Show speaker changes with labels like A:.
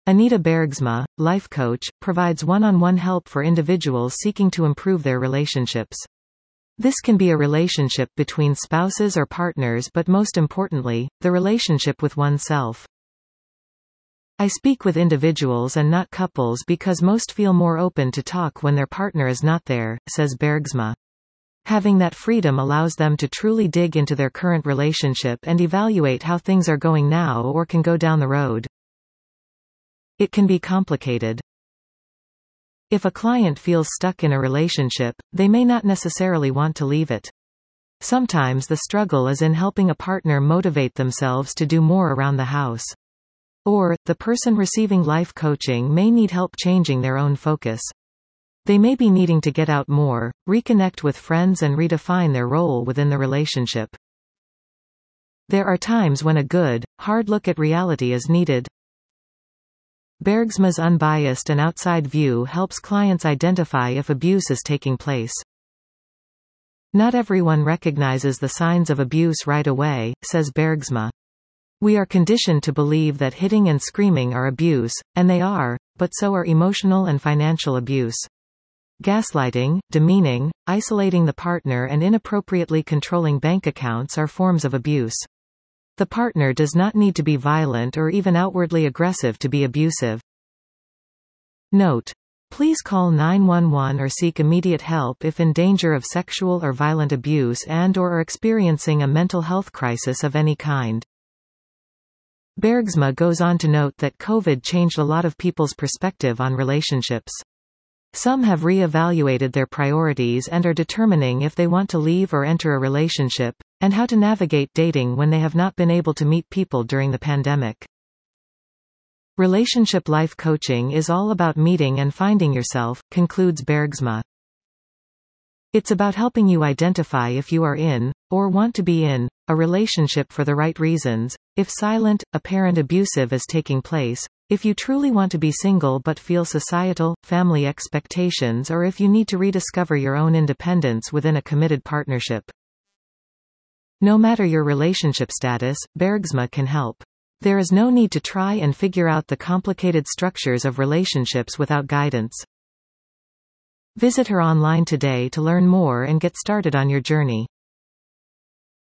A: Anita Bergsma, life coach, provides one-on-one help for individuals seeking to improve their relationships. This can be a relationship between spouses or partners, but most importantly, the relationship with oneself. I speak with individuals and not couples because most feel more open to talk when their partner is not there, says Bergsma. Having that freedom allows them to truly dig into their current relationship and evaluate how things are going now or can go down the road. It can be complicated. If a client feels stuck in a relationship, they may not necessarily want to leave it. Sometimes the struggle is in helping a partner motivate themselves to do more around the house. Or, the person receiving life coaching may need help changing their own focus. They may be needing to get out more, reconnect with friends and redefine their role within the relationship. There are times when a good, hard look at reality is needed. Bergsma's unbiased and outside view helps clients identify if abuse is taking place. Not everyone recognizes the signs of abuse right away, says Bergsma. We are conditioned to believe that hitting and screaming are abuse, and they are, but so are emotional and financial abuse. Gaslighting, demeaning, isolating the partner and inappropriately controlling bank accounts are forms of abuse. The partner does not need to be violent or even outwardly aggressive to be abusive. Note: please call 911 or seek immediate help if in danger of sexual or violent abuse and/or are experiencing a mental health crisis of any kind. Bergsma goes on to note that COVID changed a lot of people's perspective on relationships. Some have re-evaluated their priorities and are determining if they want to leave or enter a relationship, and how to navigate dating when they have not been able to meet people during the pandemic. Relationship life coaching is all about meeting and finding yourself, concludes Bergsma. It's about helping you identify if you are in, or want to be in, a relationship for the right reasons, if silent, apparent abusive is taking place, if you truly want to be single but feel societal, family expectations, or if you need to rediscover your own independence within a committed partnership. No matter your relationship status, Bergsma can help. There is no need to try and figure out the complicated structures of relationships without guidance. Visit her online today to learn more and get started on your journey.